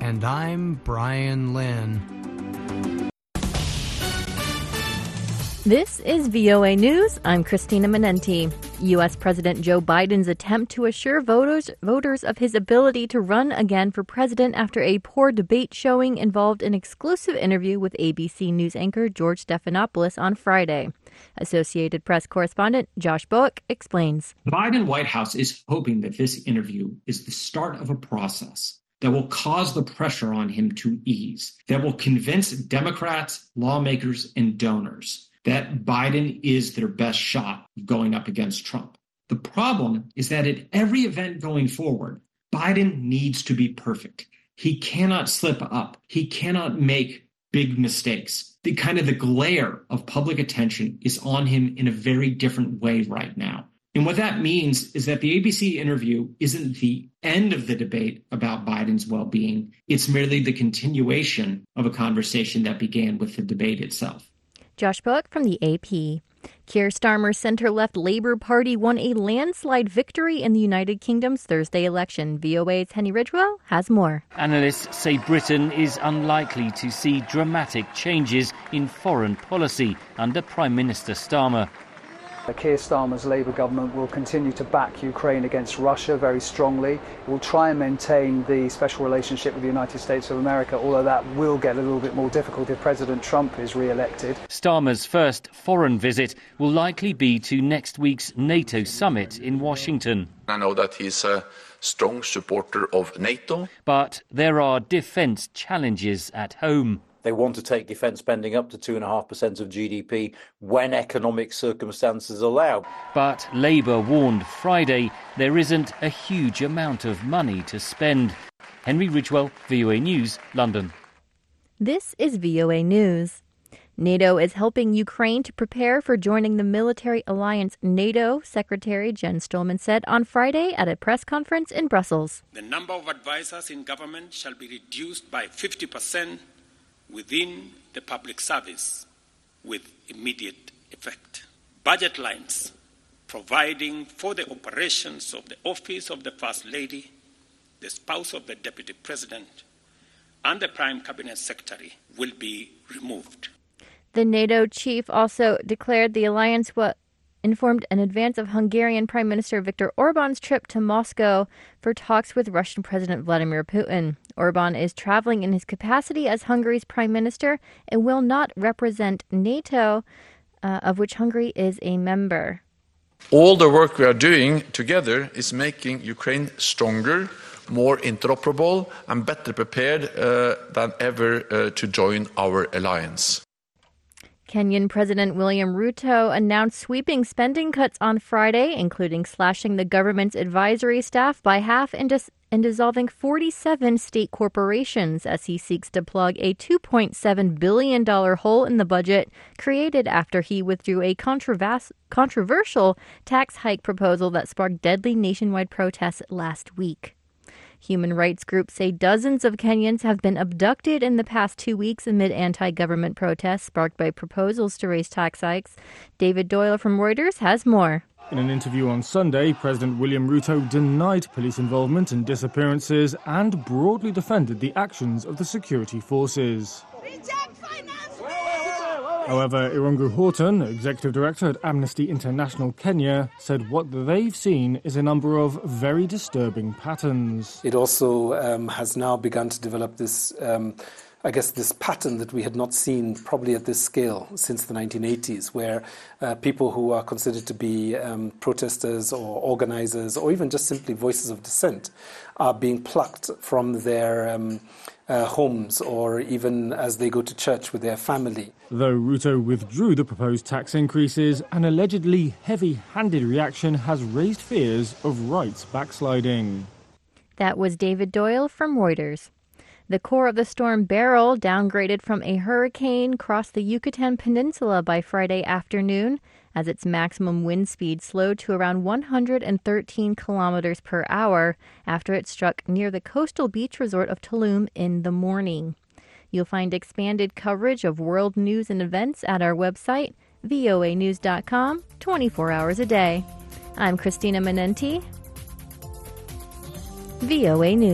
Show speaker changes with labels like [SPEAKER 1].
[SPEAKER 1] And I'm Brian Lynn.
[SPEAKER 2] This is VOA News. I'm Christina Menenti. U.S. President Joe Biden's attempt to assure voters of his ability to run again for president after a poor debate showing involved an exclusive interview with ABC News anchor George Stephanopoulos on Friday. Associated Press correspondent Josh Boak explains.
[SPEAKER 3] The Biden White House is hoping that this interview is the start of a process that will cause the pressure on him to ease, that will convince Democrats, lawmakers, and donors that Biden is their best shot of going up against Trump. The problem is that at every event going forward, Biden needs to be perfect. He cannot slip up. He cannot make big mistakes. The glare of public attention is on him in a very different way right now. And what that means is that the ABC interview isn't the end of the debate about Biden's well-being. It's merely the continuation of a conversation that began with the debate itself.
[SPEAKER 2] Josh Boak from the AP. Keir Starmer's centre-left Labour Party won a landslide victory in the United Kingdom's Thursday election. VOA's Henny Ridgewell has more.
[SPEAKER 4] Analysts say Britain is unlikely to see dramatic changes in foreign policy under Prime Minister Starmer.
[SPEAKER 5] Keir Starmer's Labour government will continue to back Ukraine against Russia very strongly. It will try and maintain the special relationship with the United States of America, although that will get a little bit more difficult if President Trump is re-elected.
[SPEAKER 4] Starmer's first foreign visit will likely be to next week's NATO summit in Washington.
[SPEAKER 6] I know that he's a strong supporter of NATO.
[SPEAKER 4] But there are defence challenges at home.
[SPEAKER 7] They want to take defence spending up to 2.5% of GDP when economic circumstances allow.
[SPEAKER 4] But Labour warned Friday there isn't a huge amount of money to spend. Henry Ridgewell, VOA News, London.
[SPEAKER 2] This is VOA News. NATO is helping Ukraine to prepare for joining the military alliance NATO, Secretary Jens Stoltenberg said on Friday at a press conference in Brussels.
[SPEAKER 8] The number of advisors in government shall be reduced by 50% within the public service with immediate effect. Budget lines providing for the operations of the office of the First Lady, the spouse of the Deputy President, and the Prime Cabinet Secretary will be removed.
[SPEAKER 2] The NATO chief also declared the alliance informed in advance of Hungarian Prime Minister Viktor Orban's trip to Moscow for talks with Russian President Vladimir Putin. Orban is traveling in his capacity as Hungary's prime minister and will not represent NATO, of which Hungary is a member.
[SPEAKER 6] All the work we are doing together is making Ukraine stronger, more interoperable and better prepared than ever to join our alliance.
[SPEAKER 2] Kenyan President William Ruto announced sweeping spending cuts on Friday, including slashing the government's advisory staff by half and dissolving 47 state corporations as he seeks to plug a $2.7 billion hole in the budget created after he withdrew a controversial tax hike proposal that sparked deadly nationwide protests last week. Human rights groups say dozens of Kenyans have been abducted in the past 2 weeks amid anti-government protests sparked by proposals to raise tax hikes. David Doyle from Reuters has more.
[SPEAKER 9] In an interview on Sunday, President William Ruto denied police involvement in disappearances and broadly defended the actions of the security forces. However, Irungu Horton, executive director at Amnesty International Kenya, said what they've seen is a number of very disturbing patterns.
[SPEAKER 10] It also has now begun to develop this, this pattern that we had not seen probably at this scale since the 1980s, where people who are considered to be protesters or organizers or even just simply voices of dissent are being plucked from their homes or even as they go to church with their family.
[SPEAKER 9] Though Ruto withdrew the proposed tax increases, an allegedly heavy-handed reaction has raised fears of rights backsliding.
[SPEAKER 2] That was David Doyle from Reuters. The core of the storm Beryl, downgraded from a hurricane, crossed the Yucatan Peninsula by Friday afternoon as its maximum wind speed slowed to around 113 kilometers per hour after it struck near the coastal beach resort of Tulum in the morning. You'll find expanded coverage of world news and events at our website, voanews.com, 24 hours a day. I'm Christina Menenti, VOA News.